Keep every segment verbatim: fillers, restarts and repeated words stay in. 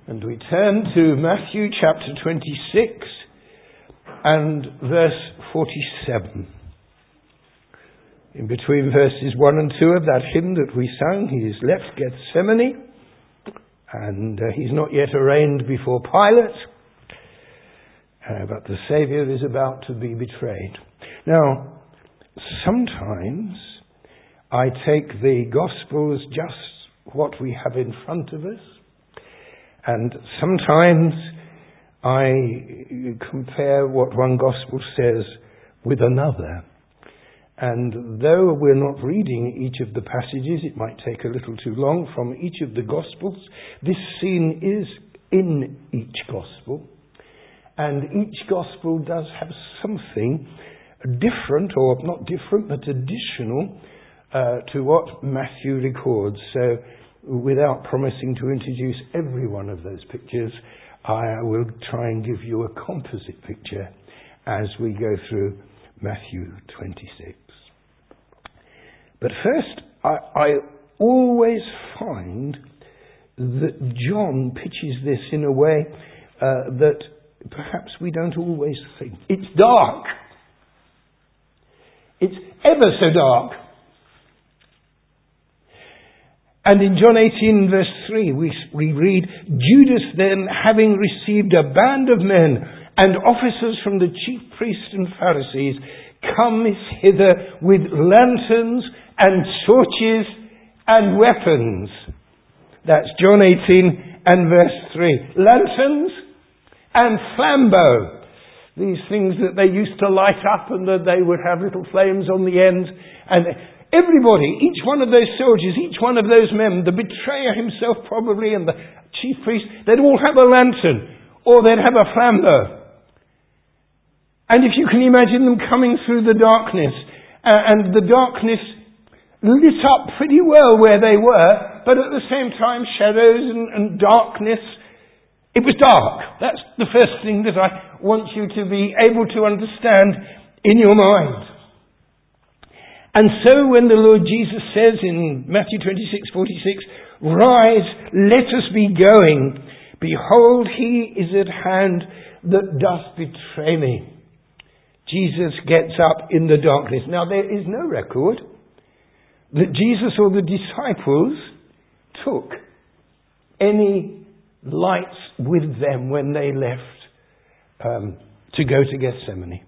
And we turn to Matthew chapter twenty-six and verse forty-seven. In between verses one and two of that hymn that we sang, he has left Gethsemane, and uh, he's not yet arraigned before Pilate, uh, but the Saviour is about to be betrayed. Now, sometimes I take the Gospel as just what we have in front of us, and sometimes I compare what one Gospel says with another. And though we're not reading each of the passages, it might take a little too long from each of the Gospels. This scene is in each Gospel. And each Gospel does have something different, or not different, but additional uh, to what Matthew records. So without promising to introduce every one of those pictures, I will try and give you a composite picture as we go through Matthew twenty-six. But first, I, I always find that John pitches this in a way uh, that perhaps we don't always think. It's dark. It's ever so dark. And in John eighteen verse three we, we read, Judas then, having received a band of men and officers from the chief priests and Pharisees, comes hither with lanterns and torches and weapons. That's John eighteen and verse three. Lanterns and flambeaux. These things that they used to light up and that they would have little flames on the ends. And everybody, each one of those soldiers, each one of those men, the betrayer himself probably and the chief priest, they'd all have a lantern or they'd have a flambeau. And if you can imagine them coming through the darkness, uh, and the darkness lit up pretty well where they were, but at the same time shadows and, and darkness, it was dark. That's the first thing that I want you to be able to understand in your mind. And so when the Lord Jesus says in Matthew twenty-six forty-six, rise, let us be going. Behold, he is at hand that doth betray me. Jesus gets up in the darkness. Now there is no record that Jesus or the disciples took any lights with them when they left um, to go to Gethsemane.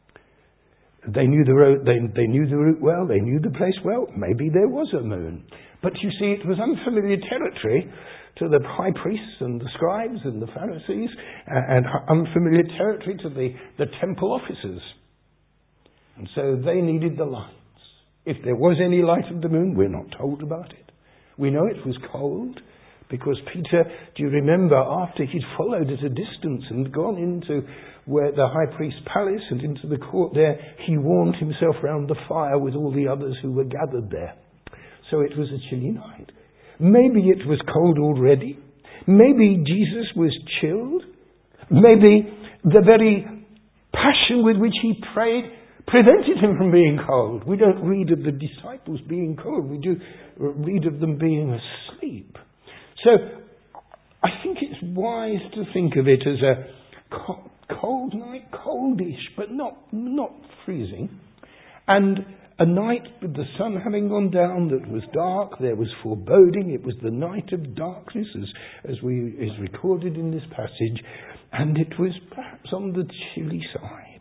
They knew the road, they, they knew the route well, they knew the place well. Maybe there was a moon. But you see, it was unfamiliar territory to the high priests and the scribes and the Pharisees, and unfamiliar territory to the, the temple officers. And so they needed the lights. If there was any light of the moon, we're not told about it. We know it was cold, because Peter, do you remember, after he'd followed at a distance and gone into where the high priest's palace and into the court there, he warmed himself round the fire with all the others who were gathered there. So it was a chilly night. Maybe it was cold already. Maybe Jesus was chilled. Maybe the very passion with which he prayed prevented him from being cold. We don't read of the disciples being cold. We do read of them being asleep. So I think it's wise to think of it as a cold night, coldish, but not not freezing. And a night with the sun having gone down that was dark, there was foreboding. It was the night of darkness, as, as we is recorded in this passage, and it was perhaps on the chilly side.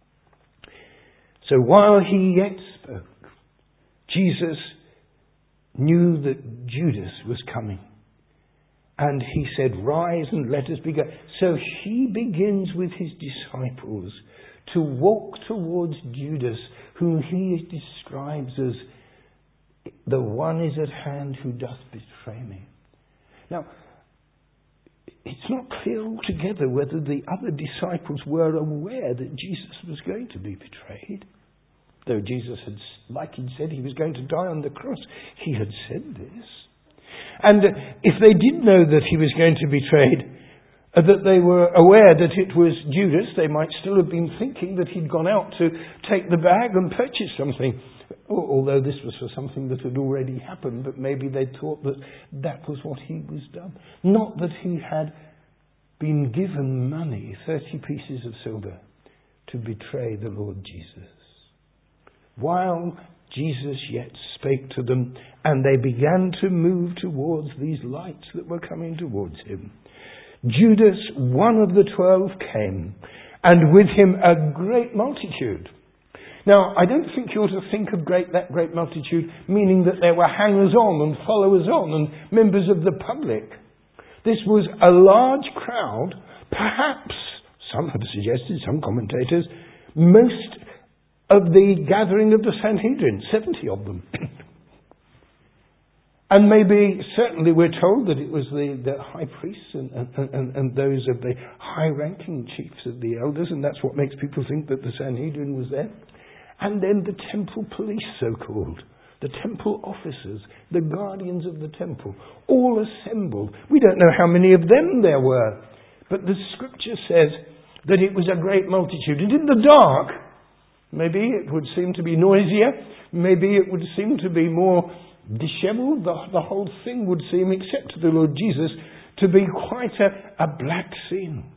So while he yet spoke, Jesus knew that Judas was coming. And he said, rise and let us be going. So he begins with his disciples to walk towards Judas, whom he describes as the one is at hand who doth betray me. Now, it's not clear altogether whether the other disciples were aware that Jesus was going to be betrayed. Though Jesus had, like he'd said, he was going to die on the cross. He had said this. And if they did know that he was going to be betrayed, uh, that they were aware that it was Judas, they might still have been thinking that he'd gone out to take the bag and purchase something. Although this was for something that had already happened, but maybe they thought that that was what he was done. Not that he had been given money, thirty pieces of silver, to betray the Lord Jesus. While Jesus yet spake to them, and they began to move towards these lights that were coming towards him, Judas, one of the twelve, came, and with him a great multitude. Now, I don't think you ought to think of great, that great multitude, meaning that there were hangers-on and followers-on and members of the public. This was a large crowd, perhaps, some have suggested, some commentators, most of the gathering of the Sanhedrin, seventy of them. And maybe, certainly we're told that it was the, the high priests and, and, and, and those of the high-ranking chiefs of the elders, and that's what makes people think that the Sanhedrin was there. And then the temple police, so-called, the temple officers, the guardians of the temple, all assembled. We don't know how many of them there were, but the scripture says that it was a great multitude. And in the dark, maybe it would seem to be noisier, maybe it would seem to be more dishevelled. The, the whole thing would seem, except to the Lord Jesus, to be quite a, a black scene.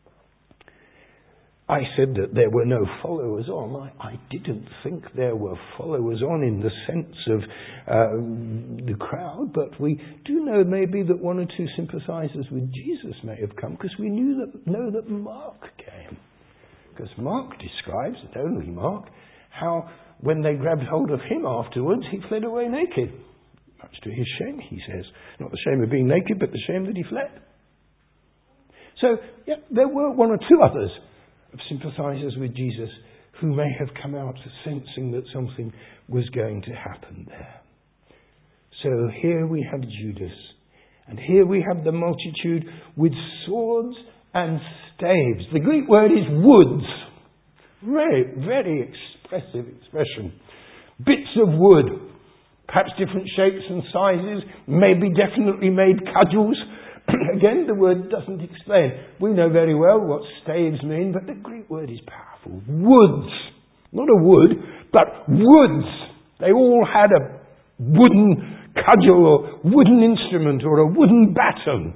I said that there were no followers on. I, I didn't think there were followers on in the sense of uh, the crowd, but we do know maybe that one or two sympathizers with Jesus may have come, because we knew that, know that Mark came. Because Mark describes, and only Mark, how when they grabbed hold of him afterwards, he fled away naked. Much to his shame, he says. Not the shame of being naked, but the shame that he fled. So, yeah, there were one or two others of sympathizers with Jesus who may have come out sensing that something was going to happen there. So here we have Judas, and here we have the multitude with swords and staves. The Greek word is woods. Very, very expressive expression. Bits of wood, perhaps different shapes and sizes, maybe definitely made cudgels. Again, the word doesn't explain. We know very well what staves mean, but the Greek word is powerful. Woods. Not a wood, but woods. They all had a wooden cudgel or wooden instrument or a wooden baton.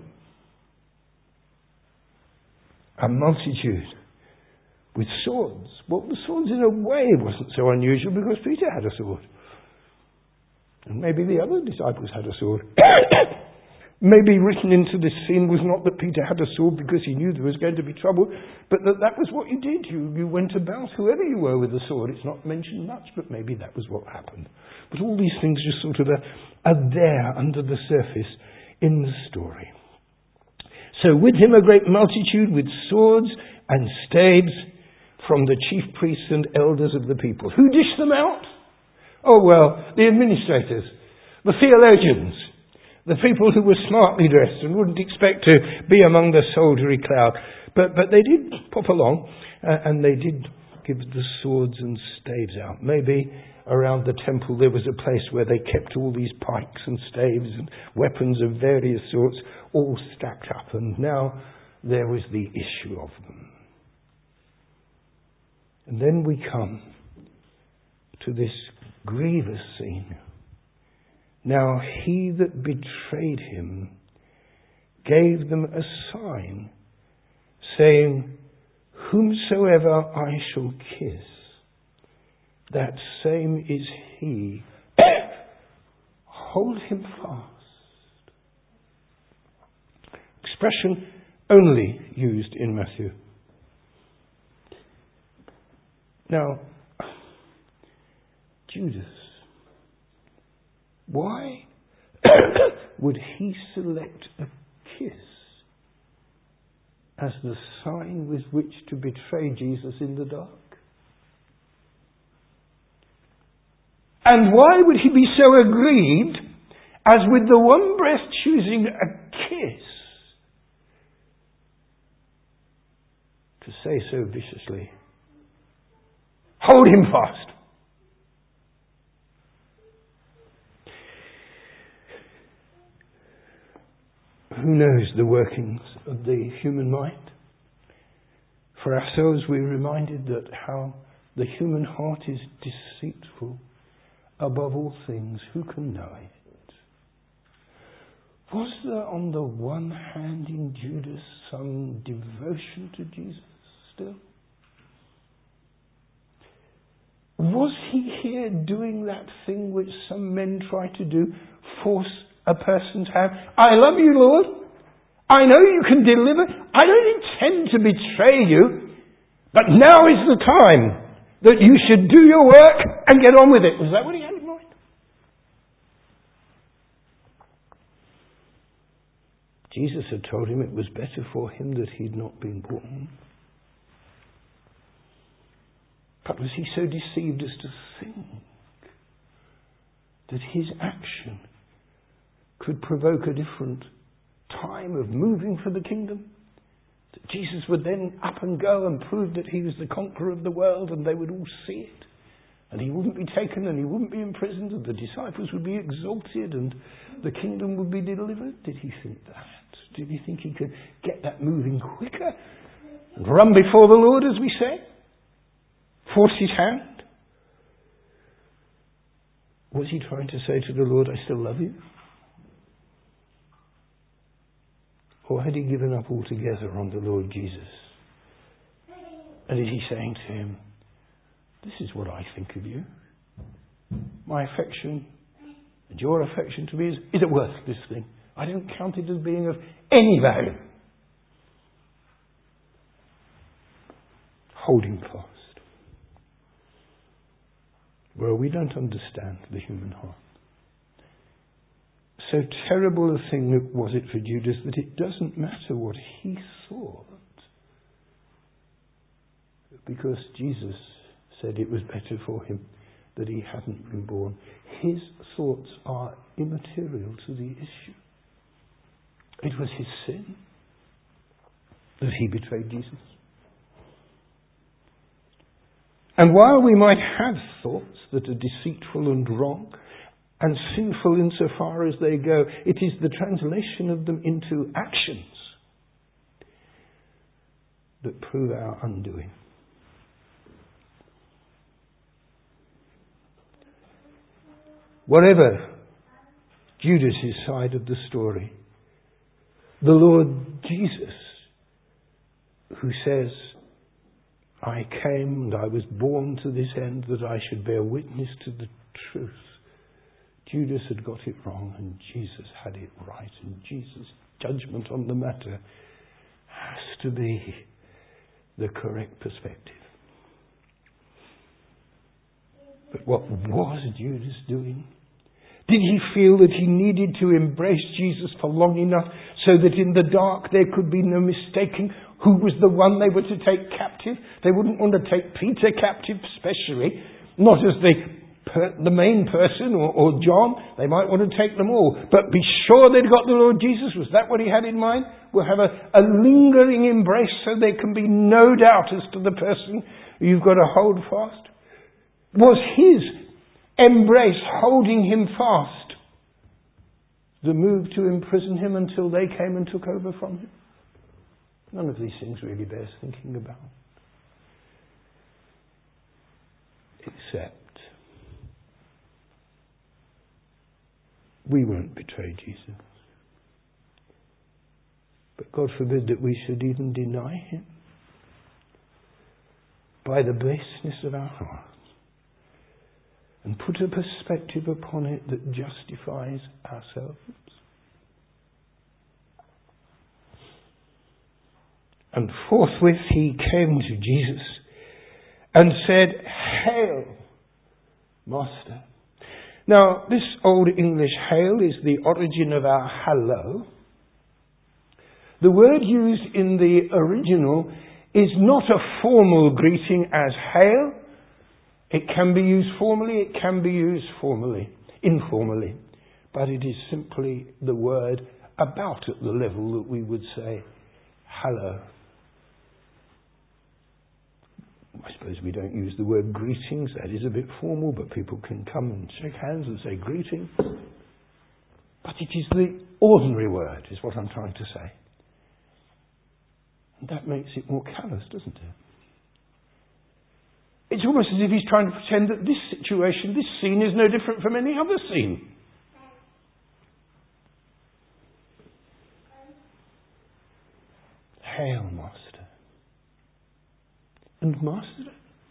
A multitude with swords. Well, the swords in a way wasn't so unusual because Peter had a sword. And maybe the other disciples had a sword. Maybe written into this scene was not that Peter had a sword because he knew there was going to be trouble, but that that was what you did. You, you went about, whoever you were, with a sword. It's not mentioned much, but maybe that was what happened. But all these things just sort of are, are there under the surface in the story. So with him a great multitude with swords and staves from the chief priests and elders of the people. Who dished them out? Oh, well, the administrators, the theologians, the people who were smartly dressed and wouldn't expect to be among the soldiery crowd. But but they did pop along, uh, and they did give the swords and staves out. Maybe around the temple there was a place where they kept all these pikes and staves and weapons of various sorts all stacked up. And now there was the issue of them. And then we come to this grievous scene. Now he that betrayed him gave them a sign, saying, whomsoever I shall kiss, that same is he. Hold him fast. Expression only used in Matthew. Now, Judas, why would he select a kiss as the sign with which to betray Jesus in the dark? And why would he be so aggrieved as with the one breath choosing a kiss to say so viciously, hold him fast? Who knows the workings of the human mind? For ourselves, we're reminded that how the human heart is deceitful above all things, who can know it? Was there on the one hand in Judas some devotion to Jesus still? Was he here doing that thing which some men try to do, force a person's hand? I love you, Lord. I know you can deliver. I don't intend to betray you. But now is the time that you should do your work and get on with it. Was that what he had in mind? Jesus had told him it was better for him that he'd not been born. But was he so deceived as to think that his action could provoke a different time of moving for the kingdom? That Jesus would then up and go and prove that he was the conqueror of the world, and they would all see it, and he wouldn't be taken and he wouldn't be imprisoned, and the disciples would be exalted and the kingdom would be delivered? Did he think that? Did he think he could get that moving quicker and run before the Lord, as we say? Force his hand? Was he trying to say to the Lord, I still love you? Or had he given up altogether on the Lord Jesus? And is he saying to him, this is what I think of you. My affection and your affection to me is, is a worthless thing. I don't count it as being of any value. Holding fast. Well, we don't understand the human heart. So terrible a thing was it for Judas that it doesn't matter what he thought, because Jesus said it was better for him that he hadn't been born. His thoughts are immaterial to the issue. It was his sin that he betrayed Jesus. And while we might have thoughts that are deceitful and wrong and sinful insofar as they go, it is the translation of them into actions that prove our undoing. Whatever Judas's side of the story, the Lord Jesus, who says, I came and I was born to this end that I should bear witness to the truth. Judas had got it wrong and Jesus had it right, and Jesus' judgment on the matter has to be the correct perspective. But what was Judas doing? Did he feel that he needed to embrace Jesus for long enough so that in the dark there could be no mistaking who was the one they were to take captive? They wouldn't want to take Peter captive especially, not as the per, the main person, or, or John. They might want to take them all. But be sure they'd got the Lord Jesus. Was that what he had in mind? We'll have a, a lingering embrace so there can be no doubt as to the person you've got to hold fast. Was his embrace, holding him fast, the move to imprison him until they came and took over from him? None of these things really bears thinking about. Except we won't betray Jesus. But God forbid that we should even deny him by the baseness of our hearts, and put a perspective upon it that justifies ourselves. And forthwith he came to Jesus and said, Hail, Master. Now, this Old English hail is the origin of our hello. The word used in the original is not a formal greeting as hail. It can be used formally, it can be used formally, informally. But it is simply the word about at the level that we would say, hello. I suppose we don't use the word greetings. That is a bit formal, but people can come and shake hands and say greetings. But it is the ordinary word, is what I'm trying to say. And that makes it more callous, doesn't it? It's It's almost as if he's trying to pretend that this situation, this scene, is no different from any other scene. Hail, Master. And Master?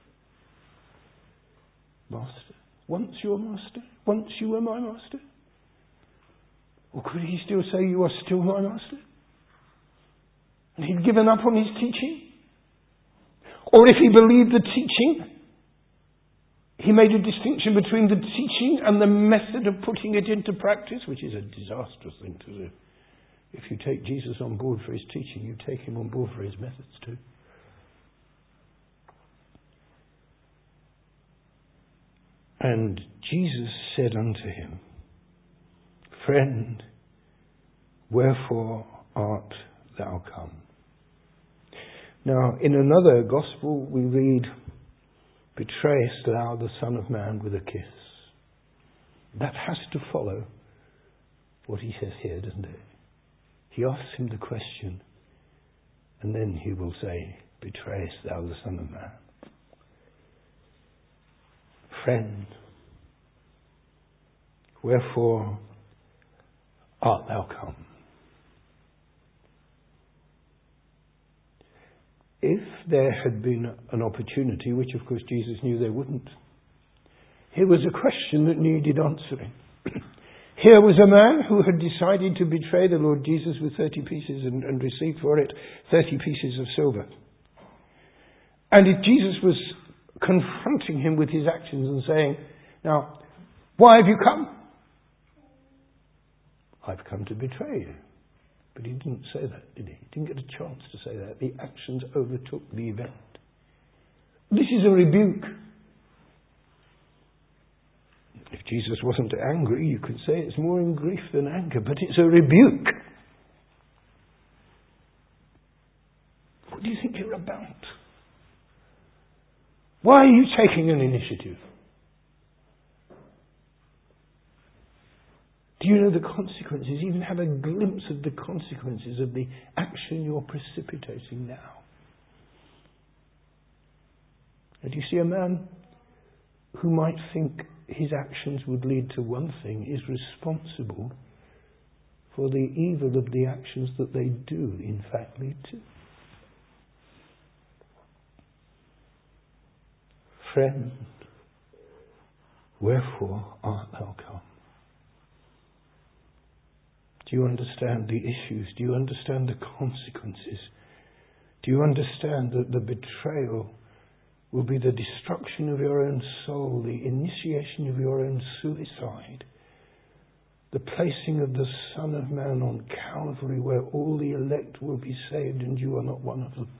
Master. Once your Master? Once you were my Master? Or could he still say, you are still my Master? And he'd given up on his teaching? Or if he believed the teaching, he made a distinction between the teaching and the method of putting it into practice, which is a disastrous thing to do. If you take Jesus on board for his teaching, you take him on board for his methods too. And Jesus said unto him, Friend, wherefore art thou come? Now, in another gospel, we read, Betrayest thou the Son of Man with a kiss? That has to follow what he says here, doesn't it? He asks him the question, and then he will say, Betrayest thou the Son of Man? Friend, wherefore art thou come? If there had been an opportunity, which of course Jesus knew there wouldn't, here was a question that needed answering. Here was a man who had decided to betray the Lord Jesus with thirty pieces and, and receive for it thirty pieces of silver. And if Jesus was confronting him with his actions and saying, now, why have you come? I've come to betray you. But he didn't say that, did he? He didn't get a chance to say that. The actions overtook the event. This is a rebuke. If Jesus wasn't angry, you could say it's more in grief than anger, but it's a rebuke. What do you think you're about? Why are you taking an initiative? Do you know the consequences? Even have a glimpse of the consequences of the action you're precipitating now. And you see, a man who might think his actions would lead to one thing is responsible for the evil of the actions that they do, in fact, lead to. Friend, wherefore art thou come? Do you understand the issues? Do you understand the consequences? Do you understand that the betrayal will be the destruction of your own soul, the initiation of your own suicide, the placing of the Son of Man on Calvary where all the elect will be saved and you are not one of them?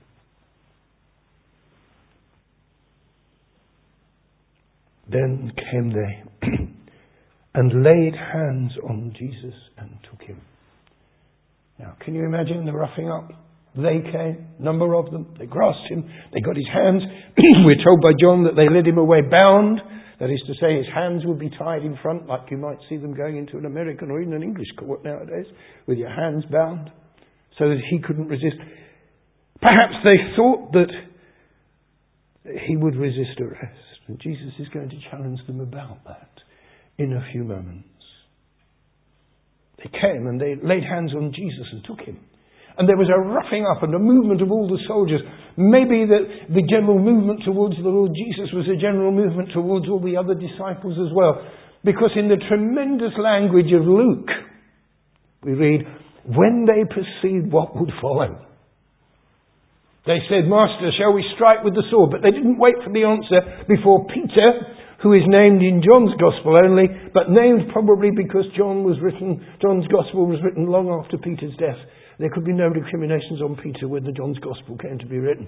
Then came they and laid hands on Jesus and took him. Now, can you imagine the roughing up? They came, number of them, they grasped him, they got his hands. We're told by John that they led him away bound. That is to say, his hands would be tied in front, like you might see them going into an American or even an English court nowadays, with your hands bound, so that he couldn't resist. Perhaps they thought that he would resist arrest. And Jesus is going to challenge them about that in a few moments. They came and they laid hands on Jesus and took him. And there was a roughing up and a movement of all the soldiers. Maybe the, the general movement towards the Lord Jesus was a general movement towards all the other disciples as well. Because in the tremendous language of Luke, we read, when they perceived what would follow, they said, Master, shall we strike with the sword? But they didn't wait for the answer before Peter, who is named in John's Gospel only, but named probably because John was written, John's Gospel was written long after Peter's death. There could be no recriminations on Peter when the John's Gospel came to be written.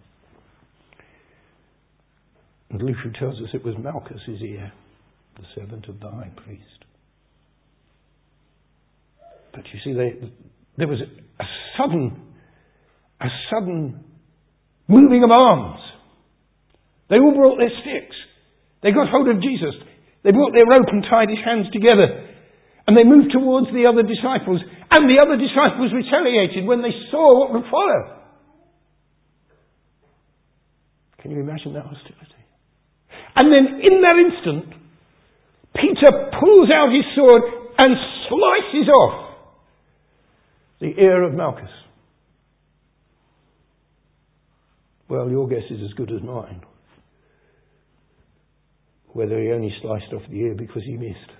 And Luke tells us it was Malchus, his ear, the servant of the high priest. But you see, they, there was a, a sudden, a sudden moving of arms. They all brought their sticks. They got hold of Jesus. They brought their rope and tied his hands together. And they moved towards the other disciples. And the other disciples retaliated when they saw what would follow. Can you imagine that hostility? And then in that instant, Peter pulls out his sword and slices off the ear of Malchus. Well, your guess is as good as mine. Whether he only sliced off the ear because he missed.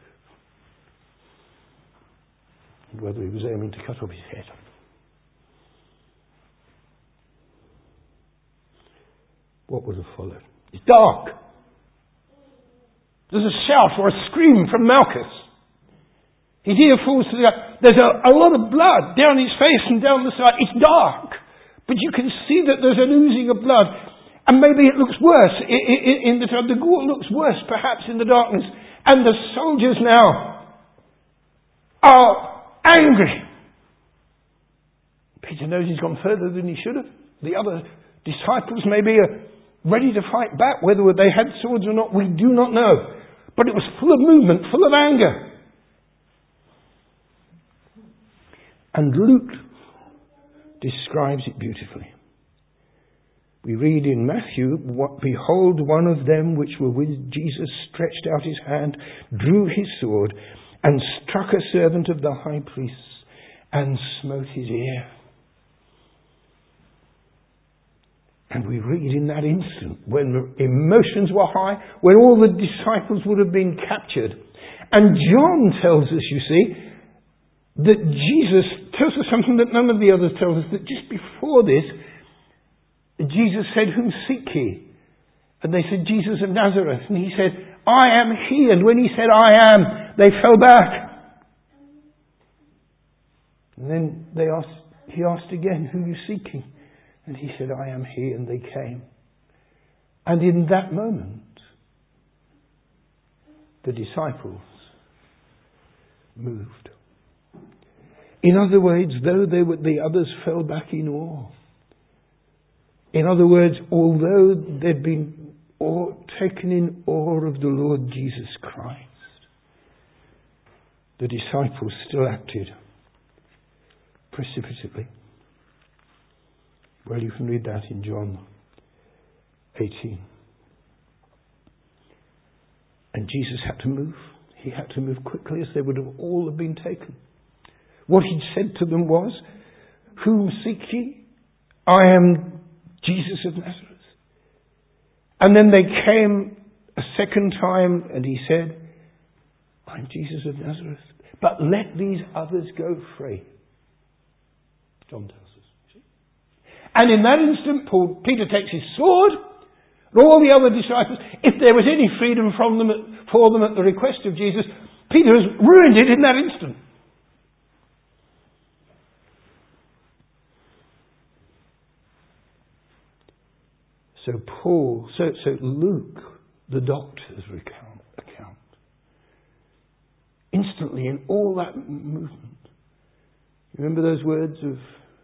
And whether he was aiming to cut off his head. What would have followed? It's dark. There's a shout or a scream from Malchus. His ear falls to the ground. There's a, a lot of blood down his face and down the side. It's dark. But you can see that there's an oozing of blood. And maybe it looks worse in, in, in the the gore looks worse perhaps in the darkness. And the soldiers now are angry. Peter knows he's gone further than he should have. The other disciples maybe are ready to fight back. Whether they had swords or not, we do not know. But it was full of movement, full of anger. And Luke describes it beautifully. We read in Matthew, behold, one of them which were with Jesus stretched out his hand, drew his sword, and struck a servant of the high priest, and smote his ear. And we read in that instant, when the emotions were high, when all the disciples would have been captured. And John tells us, you see, that Jesus tells us something that none of the others tell us, that just before this, Jesus said, whom seek ye? And they said, Jesus of Nazareth. And he said, I am he. And when he said, I am, they fell back. And then they asked, he asked again, who are you seeking? And he said, I am he. And they came. And in that moment, the disciples moved. In other words, though they were, the others fell back in awe. In other words, although they'd been awe, taken in awe of the Lord Jesus Christ, the disciples still acted precipitately. Well, you can read that in John eighteen. And Jesus had to move. He had to move quickly, as they would have all have been taken. What he'd said to them was, whom seek ye? I am Jesus of Nazareth. And then they came a second time and he said, I'm Jesus of Nazareth. But let these others go free. John tells us. See? And in that instant, Paul, Peter takes his sword, and all the other disciples, if there was any freedom from them at, for them at the request of Jesus, Peter has ruined it in that instant. So Paul, so, so Luke, the doctor's recount, account, instantly in all that movement, you remember those words of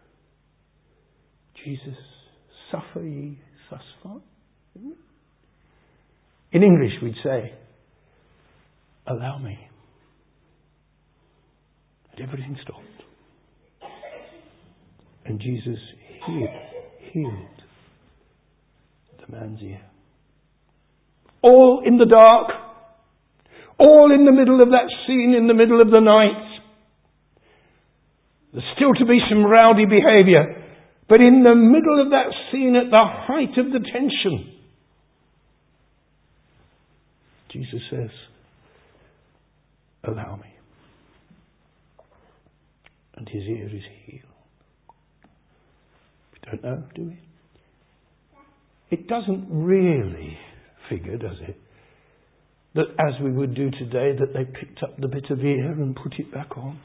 Jesus, suffer ye thus far? In English we'd say, allow me. And everything stopped. And Jesus healed, healed the man's ear. All in the dark. All in the middle of that scene, in the middle of the night. There's still to be some rowdy behaviour. But in the middle of that scene, at the height of the tension, Jesus says, allow me. And his ear is healed. We don't know, do we? It doesn't really figure, does it, that as we would do today, that they picked up the bit of ear and put it back on.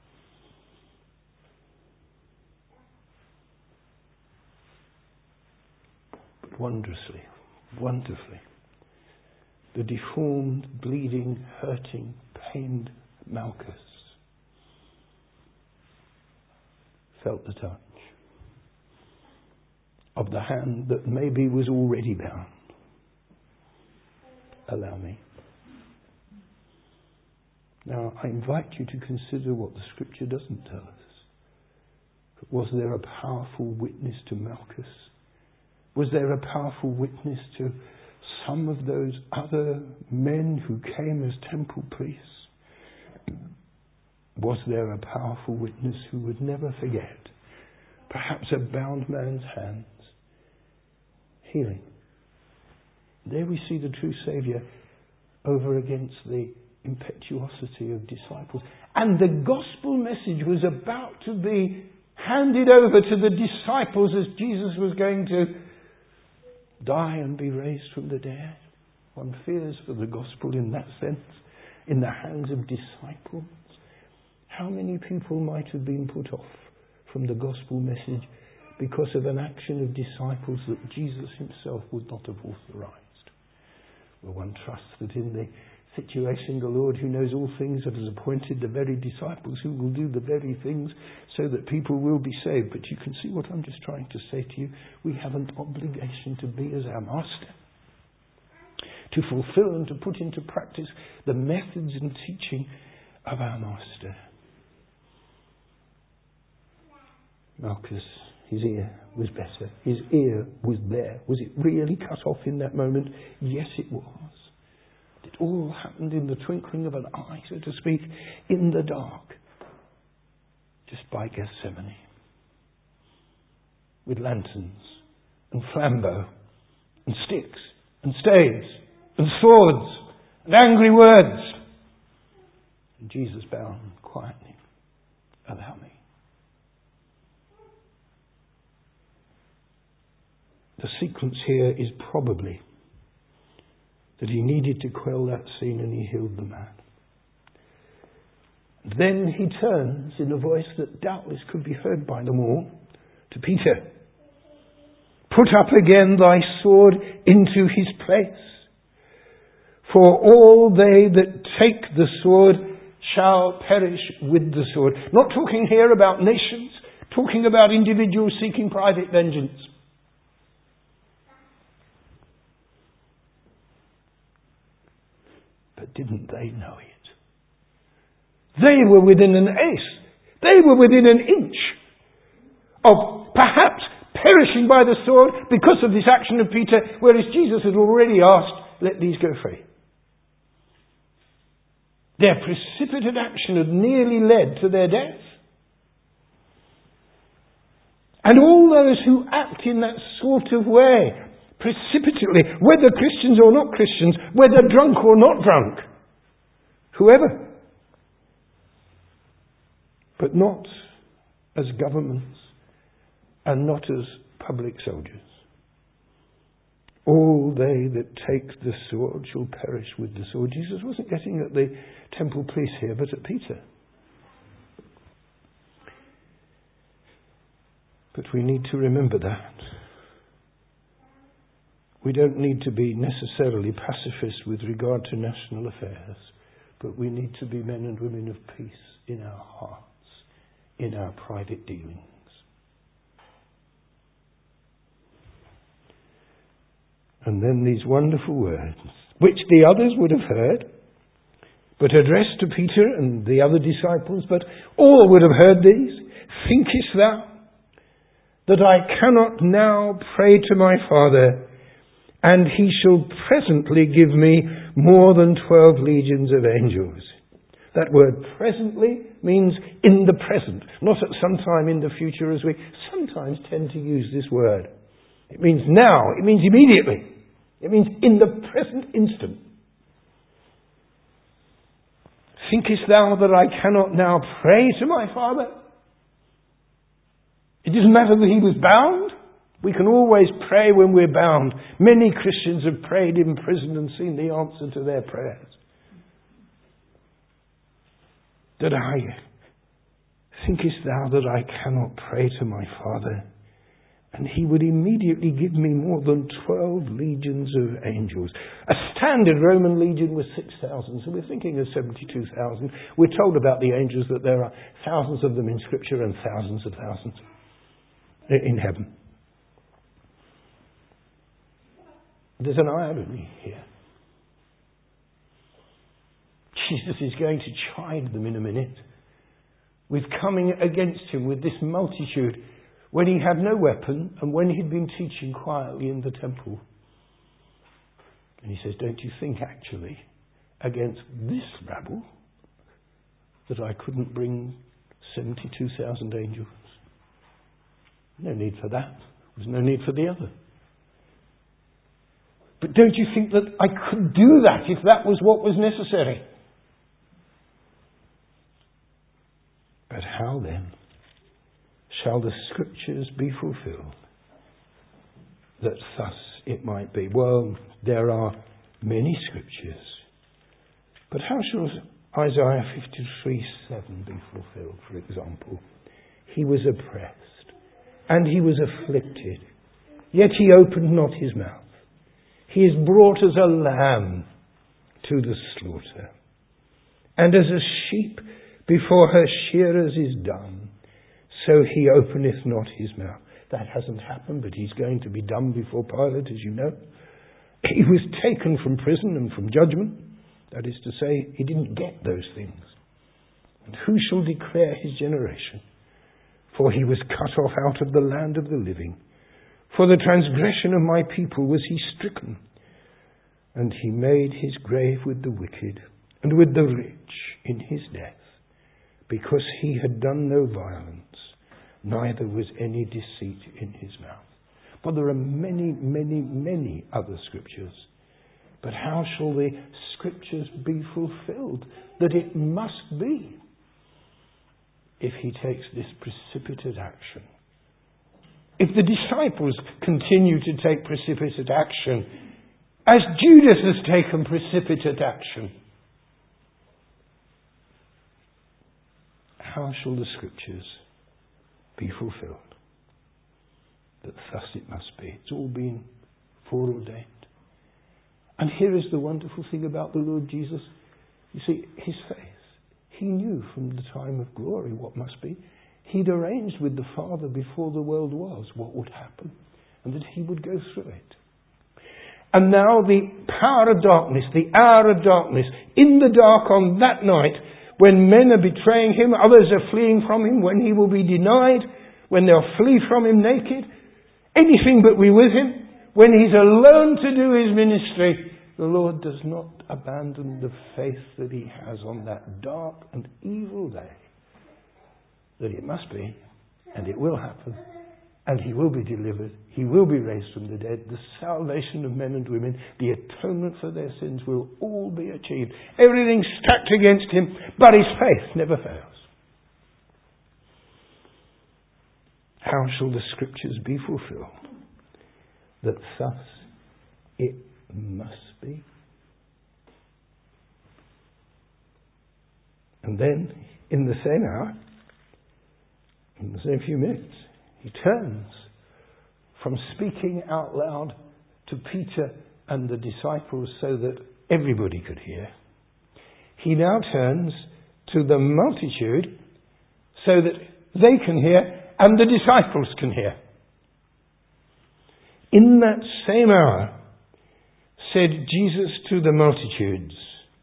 But wondrously, wonderfully, the deformed, bleeding, hurting, pained Malchus felt the touch of the hand that maybe was already bound. Allow me. Now, I invite you to consider what the Scripture doesn't tell us. Was there a powerful witness to Malchus? Was there a powerful witness to some of those other men who came as temple priests, was there a powerful witness who would never forget, perhaps a bound man's hands, healing? There we see the true Saviour over against the impetuosity of disciples. And the gospel message was about to be handed over to the disciples as Jesus was going to die and be raised from the dead. One fears for the gospel in that sense, in the hands of disciples. How many people might have been put off from the gospel message because of an action of disciples that Jesus himself would not have authorized? Well, one trusts that in the situation the Lord, who knows all things, has appointed the very disciples who will do the very things so that people will be saved. But you can see what I'm just trying to say to you. We have an obligation to be as our Master, to fulfill and to put into practice the methods and teaching of our Master. Malchus, his ear was better. His ear was there. Was it really cut off in that moment? Yes, it was. It all happened in the twinkling of an eye, so to speak, in the dark, just by Gethsemane, with lanterns and flambeaux and sticks and staves and swords and angry words. And Jesus bowed quietly, "Allow me." The sequence here is probably that he needed to quell that scene and he healed the man. Then he turns in a voice that doubtless could be heard by them all to Peter. "Put up again thy sword into his place. For all they that take the sword shall perish with the sword." Not talking here about nations, talking about individuals seeking private vengeance. But didn't they know it? They were within an ace. They were within an inch of perhaps perishing by the sword because of this action of Peter, whereas Jesus had already asked, "Let these go free." Their precipitate action had nearly led to their death. And all those who act in that sort of way, precipitately, whether Christians or not Christians, whether drunk or not drunk, whoever, but not as governments and not as public soldiers. All they that take the sword shall perish with the sword. Jesus wasn't getting at the temple police here, but at Peter. But we need to remember that. We don't need to be necessarily pacifists with regard to national affairs, but we need to be men and women of peace in our hearts, in our private dealings. And then these wonderful words, which the others would have heard, but addressed to Peter and the other disciples, but all would have heard these. "Thinkest thou that I cannot now pray to my Father, and he shall presently give me more than twelve legions of angels?" That word presently means in the present, not at some time in the future as we sometimes tend to use this word. It means now, it means immediately, it means in the present instant. "Thinkest thou that I cannot now pray to my Father?" It doesn't matter that he was bound. We can always pray when we're bound. Many Christians have prayed in prison and seen the answer to their prayers. That I, thinkest thou that I cannot pray to my Father, and he would immediately give me more than twelve legions of angels? A standard Roman legion was six thousand, so we're thinking of seventy-two thousand. We're told about the angels that there are thousands of them in Scripture and thousands of thousands in heaven. There's an irony here. Jesus is going to chide them in a minute with coming against him with this multitude when he had no weapon and when he'd been teaching quietly in the temple. And he says, don't you think actually, against this rabble, that I couldn't bring seventy-two thousand angels? No need for that. There's no need for the other. But don't you think that I could do that if that was what was necessary? But how then shall the Scriptures be fulfilled, that thus it might be? Well, there are many Scriptures. But how shall Isaiah fifty-three seven be fulfilled, for example? He was oppressed, and he was afflicted, yet he opened not his mouth. He is brought as a lamb to the slaughter, and as a sheep before her shearers is dumb, so he openeth not his mouth. That hasn't happened, but he's going to be dumb before Pilate, as you know. He was taken from prison and from judgment. That is to say, he didn't get those things. And who shall declare his generation? For he was cut off out of the land of the living. For the transgression of my people was he stricken. And he made his grave with the wicked, and with the rich in his death, because he had done no violence, neither was any deceit in his mouth. But there are many, many, many other Scriptures. But how shall the Scriptures be fulfilled? That it must be, if he takes this precipitate action. If the disciples continue to take precipitate action, as Judas has taken precipitate action, how shall the Scriptures be fulfilled? That thus it must be. It's all been foreordained. And here is the wonderful thing about the Lord Jesus. You see, his faith. He knew from the time of glory what must be. He'd arranged with the Father before the world was what would happen, and that he would go through it. And now the power of darkness, the hour of darkness, in the dark on that night, when men are betraying him, others are fleeing from him, when he will be denied, when they'll flee from him naked, anything but be with him, when he's alone to do his ministry, the Lord does not abandon the faith that he has on that dark and evil day. That it must be, and it will happen, and he will be delivered, he will be raised from the dead, the salvation of men and women, the atonement for their sins will all be achieved. Everything's stacked against him, but his faith never fails. How shall the Scriptures be fulfilled? That thus it must be. And then, in the same hour, in the same few minutes, he turns from speaking out loud to Peter and the disciples so that everybody could hear. He now turns to the multitude so that they can hear and the disciples can hear. In that same hour, said Jesus to the multitudes,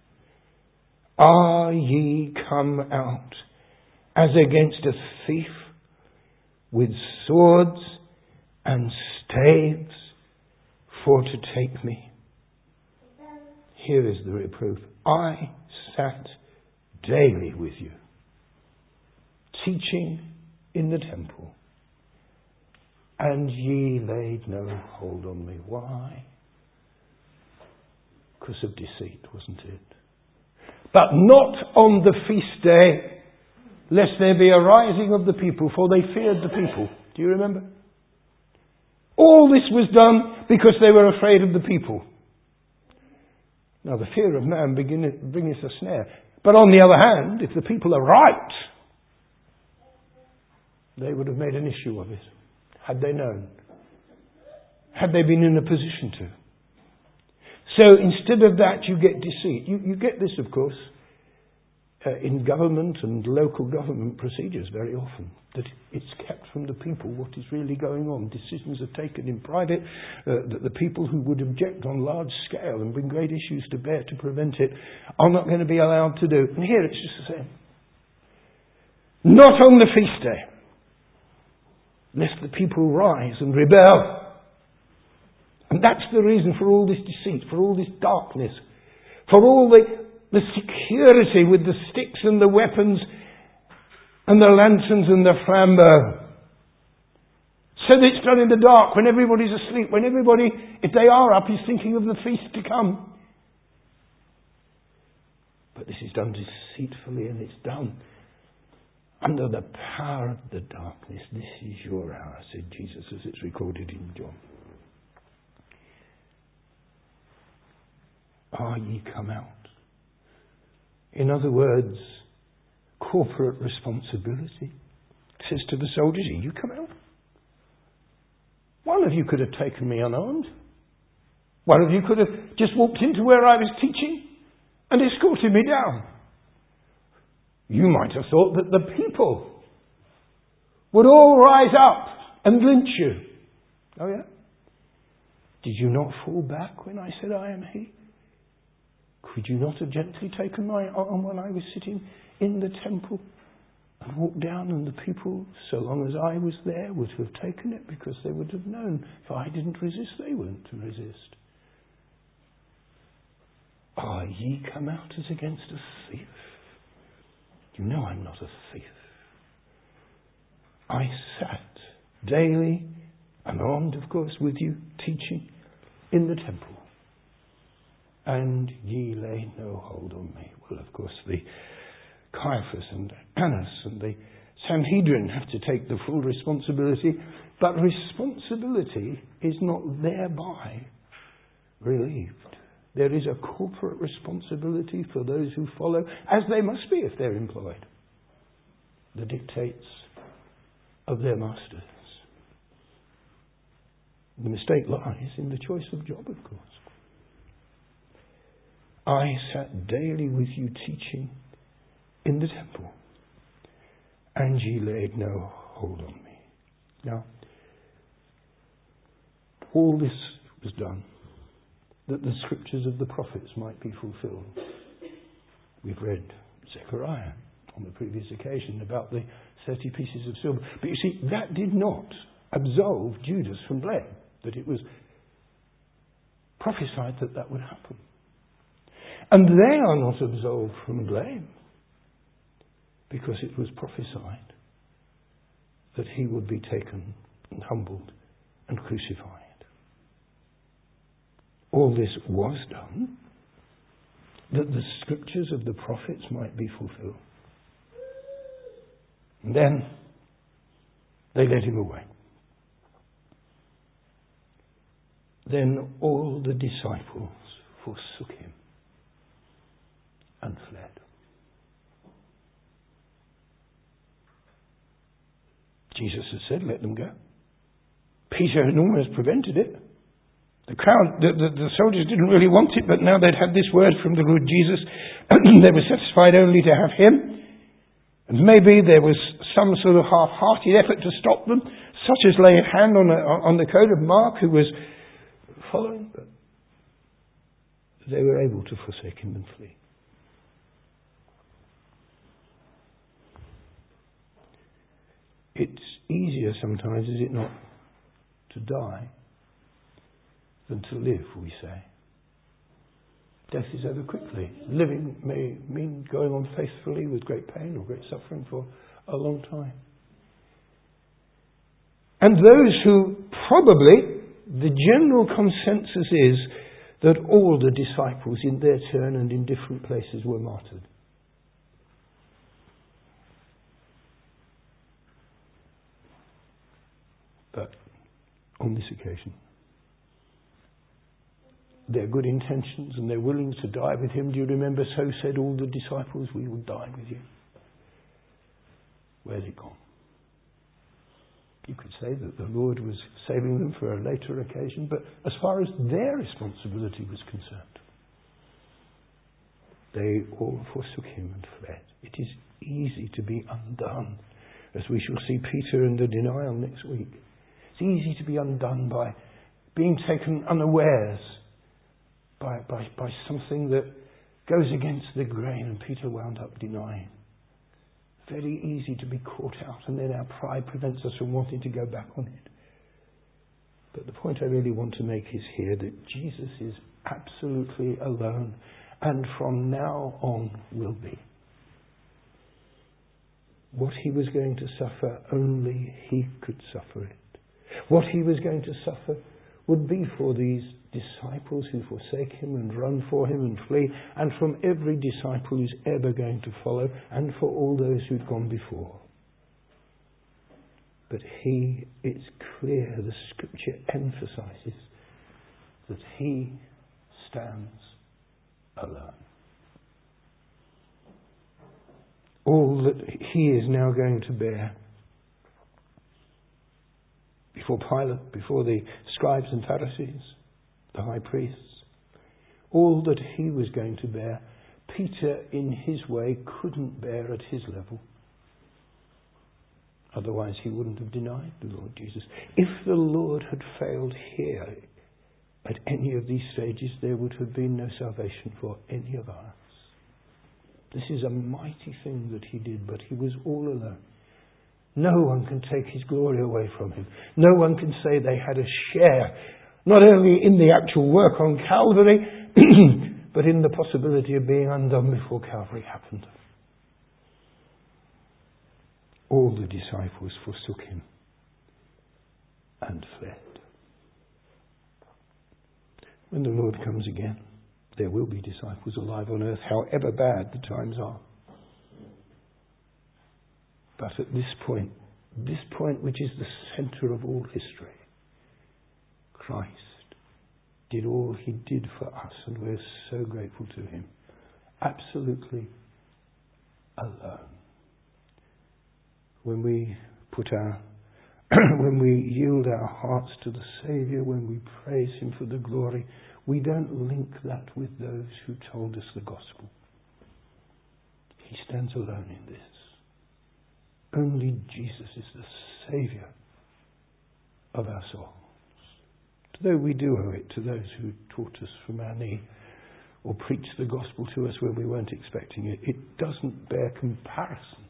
are ye come out as against a thief with swords and staves for to take me? Here is the reproof. I sat daily with you, teaching in the temple, and ye laid no hold on me. Why? Because of deceit, wasn't it? But not on the feast day, lest there be a rising of the people, for they feared the people. Do you remember? All this was done because they were afraid of the people. Now the fear of man bringeth a snare. But on the other hand, if the people are right, they would have made an issue of it, had they known, had they been in a position to. So instead of that, you get deceit. You, you get this, of course, uh, in government and local government procedures very often, that it's kept from the people what is really going on. Decisions are taken in private, uh, that the people who would object on large scale and bring great issues to bear to prevent it are not going to be allowed to do. And here it's just the same. Not on the feast day, lest the people rise and rebel. And And that's the reason for all this deceit, for all this darkness, for all the, the security with the sticks and the weapons and the lanterns and the flambeau. So that it's done in the dark, when everybody's asleep, when everybody, if they are up, is thinking of the feast to come. But this is done deceitfully, and it's done under the power of the darkness. This is your hour, said Jesus, as it's recorded in John. Are ye come out? In other words, corporate responsibility. It says to the soldiers, are you come out? One of you could have taken me unarmed. One of you could have just walked into where I was teaching and escorted me down. You might have thought that the people would all rise up and lynch you. Oh yeah? Did you not fall back when I said I am he? Could you not have gently taken my arm when I was sitting in the temple and walked down, and the people, so long as I was there, would have taken it, because they would have known if I didn't resist, they weren't to resist. Are ye come out as against a thief? You know I'm not a thief. I sat daily, unarmed of course, with you, teaching in the temple, and ye lay no hold on me. Well, of course, the Caiaphas and Annas and the Sanhedrin have to take the full responsibility, but responsibility is not thereby relieved. There is a corporate responsibility for those who follow, as they must be if they're employed, the dictates of their masters. The mistake lies in the choice of job, of course. I sat daily with you teaching in the temple, and ye laid no hold on me. Now, all this was done that the scriptures of the prophets might be fulfilled. We've read Zechariah on the previous occasion about the thirty pieces of silver. But you see, that did not absolve Judas from blame, that it was prophesied that that would happen. And they are not absolved from blame, because it was prophesied that he would be taken and humbled and crucified. All this was done that the scriptures of the prophets might be fulfilled. And then they led him away. Then all the disciples forsook him and fled. Jesus had said, let them go. Peter had almost prevented it. The crowd, the, the, the soldiers didn't really want it, but now they'd had this word from the Lord Jesus, they were satisfied only to have him. And maybe there was some sort of half-hearted effort to stop them, such as lay a hand on, a, on the coat of Mark, who was following, but they were able to forsake him and flee. It's easier sometimes, is it not, to die than to live, we say. Death is over quickly. Living may mean going on faithfully with great pain or great suffering for a long time. And those who probably, the general consensus is that all the disciples in their turn and in different places were martyred. But on this occasion, their good intentions and their willing to die with him. Do you remember, so said all the disciples, we will die with you. Where's it gone? You could say that the Lord was saving them for a later occasion, but as far as their responsibility was concerned, they all forsook him and fled. It is easy to be undone, as we shall see Peter in the denial next week. It's easy to be undone by being taken unawares by, by, by something that goes against the grain, and Peter wound up denying. Very easy to be caught out, and then our pride prevents us from wanting to go back on it. But the point I really want to make is here that Jesus is absolutely alone, and from now on will be. What he was going to suffer, only he could suffer it. What he was going to suffer would be for these disciples who forsake him and run for him and flee, and from every disciple who's ever going to follow, and for all those who'd gone before. But he, it's clear, the scripture emphasizes that he stands alone. All that he is now going to bear before Pilate, before the scribes and Pharisees, the high priests, all that he was going to bear, Peter in his way couldn't bear at his level. Otherwise he wouldn't have denied the Lord Jesus. If the Lord had failed here at any of these stages, there would have been no salvation for any of us. This is a mighty thing that he did, but he was all alone. No one can take his glory away from him. No one can say they had a share, not only in the actual work on Calvary, but in the possibility of being undone before Calvary happened. All the disciples forsook him and fled. When the Lord comes again, there will be disciples alive on earth, however bad the times are. But at this point, this point which is the centre of all history, Christ did all he did for us, and we're so grateful to him. Absolutely alone. When we put our, when we yield our hearts to the Saviour, when we praise him for the glory, we don't link that with those who told us the gospel. He stands alone in this. Only Jesus is the Saviour of our souls. Though we do owe it to those who taught us from our knee or preached the gospel to us when we weren't expecting it, it doesn't bear comparison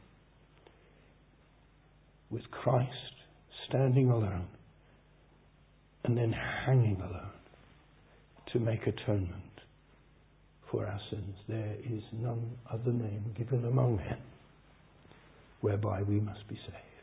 with Christ standing alone and then hanging alone to make atonement for our sins. There is none other name given among men whereby we must be saved.